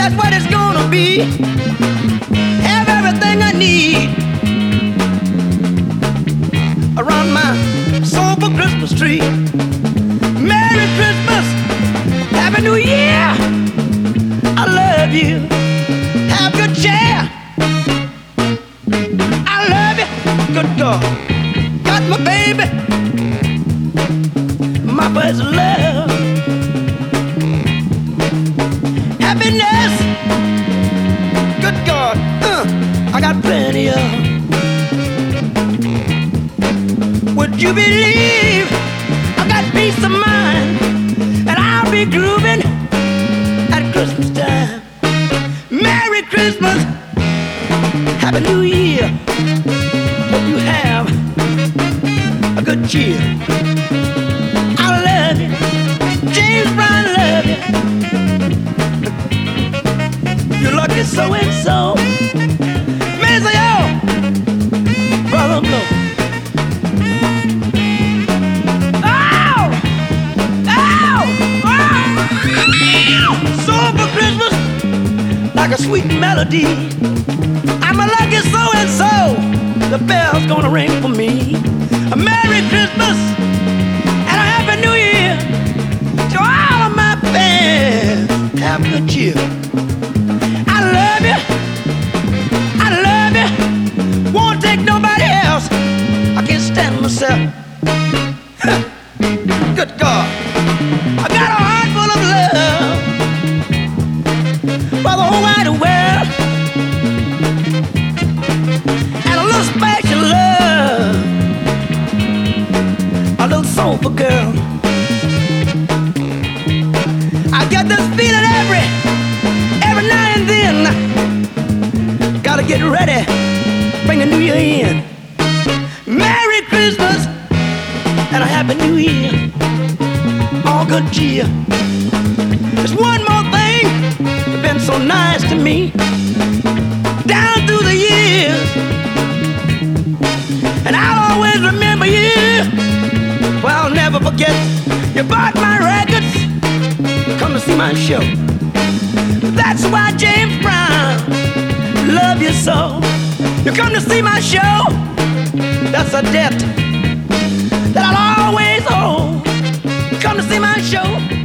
That's what it's gonna be. Have everything I need around my sober Christmas tree. Merry Christmas, Happy New Year. I love you. Have good cheer. I love you. Good God. Got my baby. My first love. Happiness. Good God. I got plenty of. Would you believe I got peace of mind, and I'll be grooving at Christmas time. Merry Christmas, Happy New Year. Hope you have a good cheer. I love you, James Brown, love you. You're lucky so and so. Mister Yo, brother blow. Like a sweet melody. I'm a lucky so-and-so. The bell's gonna ring for me. A Merry Christmas and a Happy New Year to all of my fans. Have good cheer. I love you. I love you. Won't take nobody else. I can't stand myself. Good God. I got a heart full of love for the whole wide world, and a little special love, a little soulful girl. I get this feeling every now and then. Gotta get ready, bring the new year in. Merry Christmas and a Happy New Year. All good cheer. There's one more thing that's been so nice to me down through the years, and I'll always remember you. Well, I'll never forget. You bought my records, come to see my show. That's why James Brown love you so. You come to see my show. That's a debt that I'll always owe. Come to see my show.